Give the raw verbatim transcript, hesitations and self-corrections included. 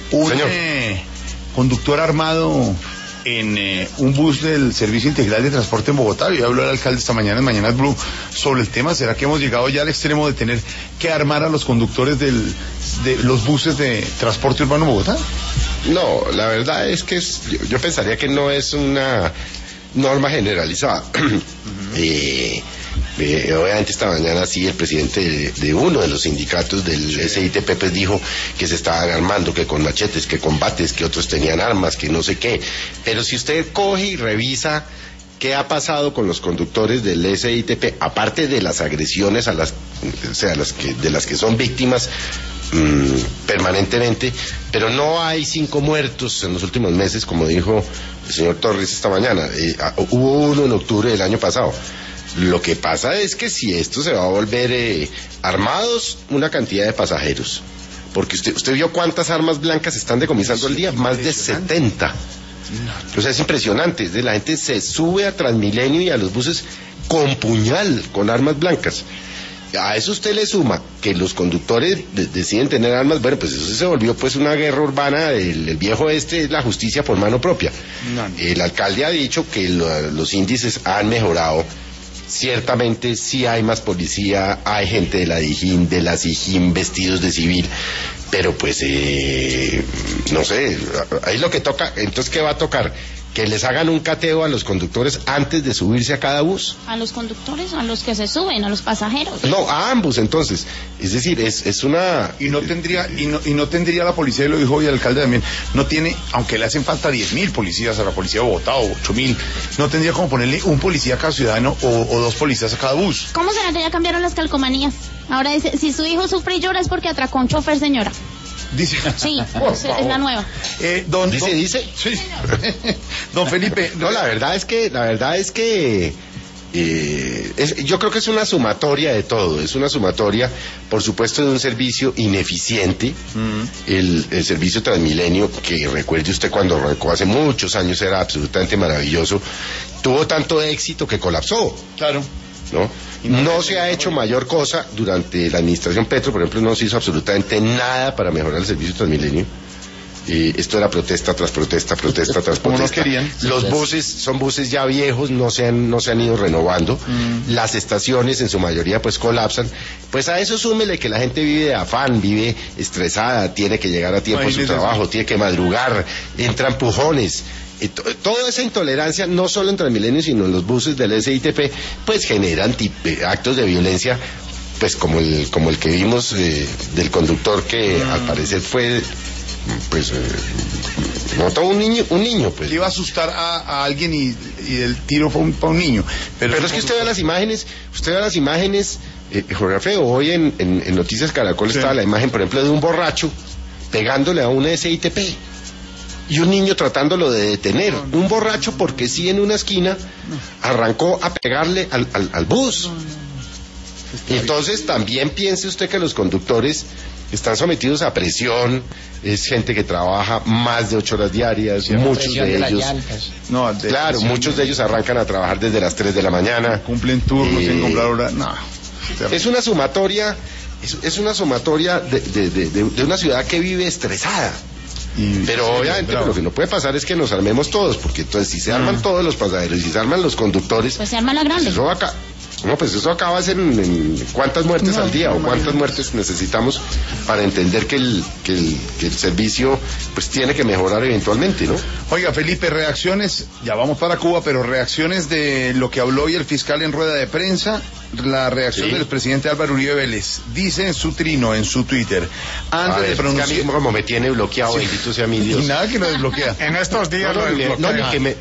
un eh, conductor armado en eh, un bus del Servicio Integral de Transporte en Bogotá. Yo habló el alcalde esta mañana en Mañanas Blue sobre el tema. ¿Será que hemos llegado ya al extremo de tener que armar a los conductores del, de los buses de transporte urbano en Bogotá? No, la verdad es que es, yo, yo pensaría que no es una norma generalizada. Uh-huh. eh, eh, obviamente esta mañana sí el presidente de, de uno de los sindicatos del sí. S I T P pues dijo que se estaban armando, que con machetes, que con bates, que otros tenían armas, que no sé qué. Pero si usted coge y revisa qué ha pasado con los conductores del S I T P, aparte de las agresiones a las, o sea, las que, de las que son víctimas mmm, permanentemente, pero no hay cinco muertos en los últimos meses, como dijo el señor Torres esta mañana. Eh, hubo uno en octubre del año pasado. Lo que pasa es que si esto se va a volver eh, armados, una cantidad de pasajeros, porque usted usted vio cuántas armas blancas están decomisando al día, más de setenta. O sea, es impresionante. Es de, la gente se sube a Transmilenio y a los buses con puñal, con armas blancas. A eso usted le suma que los conductores de, deciden tener armas. Bueno, pues eso se volvió pues una guerra urbana. El, el viejo este es la justicia por mano propia. No, no. El alcalde ha dicho que lo, los índices han mejorado. Ciertamente sí hay más policía, hay gente de la DIJÍN, de la SIJÍN vestidos de civil, pero pues eh, no sé, ahí lo que toca. Entonces, ¿qué va a tocar? ¿Que les hagan un cateo a los conductores antes de subirse a cada bus? ¿A los conductores? ¿A los que se suben? ¿A los pasajeros? No, a ambos entonces. Es decir, es, es una... Y no tendría y no, y no tendría la policía, y lo dijo hoy el alcalde también, no tiene, aunque le hacen falta diez mil policías a la policía de Bogotá o ocho mil, no tendría como ponerle un policía a cada ciudadano o, o dos policías a cada bus. ¿Cómo será que ya cambiaron las calcomanías? Ahora dice, si su hijo sufre y llora es porque atracó a un chofer, señora. Dice, sí, es, es la nueva. Eh, don, dice, don, dice. Sí. Don Felipe, no, la verdad es que, la verdad es que, eh, es, yo creo que es una sumatoria de todo. Es una sumatoria, por supuesto, de un servicio ineficiente, mm. el, el servicio Transmilenio, que recuerde usted cuando arrancó hace muchos años era absolutamente maravilloso. Tuvo tanto éxito que colapsó. Claro. ¿No? No se ha hecho mayor cosa durante la administración Petro, por ejemplo, no se hizo absolutamente nada para mejorar el servicio Transmilenio. Eh, esto era protesta tras protesta, protesta tras protesta. No querían. Los buses son buses ya viejos, no se han, no se han ido renovando. Mm. Las estaciones en su mayoría pues colapsan. Pues a eso súmele que la gente vive de afán, vive estresada, tiene que llegar a tiempo a su trabajo, tiene que madrugar, entran pujones. Toda esa intolerancia, no solo en Transmilenio, sino en los buses del S I T P, pues generan actos de violencia, pues como el como el que vimos eh, del conductor que mm. al parecer fue, pues, eh, mató a un niño, un niño, pues. Le iba a asustar a, a alguien y, y el tiro fue un, para un niño. Pero, Pero es que usted ve las imágenes, usted ve las imágenes, eh, Jorge Alfredo, hoy en, en, en Noticias Caracol sí. estaba la imagen, por ejemplo, de un borracho pegándole a un S I T P. Y un niño tratándolo de detener, un borracho porque sí en una esquina arrancó a pegarle al, al, al bus. Entonces también piense usted que los conductores están sometidos a presión, es gente que trabaja más de ocho horas diarias, sí, muchos de, de ellos, no, de, claro, muchos de ellos arrancan a trabajar desde las tres de la mañana. Cumplen turnos, eh, sin comprar hora, no. Es una sumatoria, es, es una sumatoria de, de, de, de, de una ciudad que vive estresada. Y pero sí, obviamente lo que no puede pasar es que nos armemos todos, porque entonces si se arman mm. todos los pasajeros y si se arman los conductores, pues se arma la grande. Pues eso acá, no, pues eso acaba de ser en, en cuántas muertes no, al día no, o cuántas no. muertes necesitamos para entender que el, que el que el servicio pues tiene que mejorar eventualmente, ¿no? Oiga, Felipe, reacciones, ya vamos para Cuba, pero reacciones de lo que habló hoy el fiscal en rueda de prensa. La reacción sí. del presidente Álvaro Uribe Vélez. Dice en su trino, en su Twitter, antes ver, de pronunciar... Es que a mí como me tiene bloqueado, sí. bendito sea mi Dios. Y nada que lo desbloquea. En estos días no, no, lo desbloquea. No, ni que me,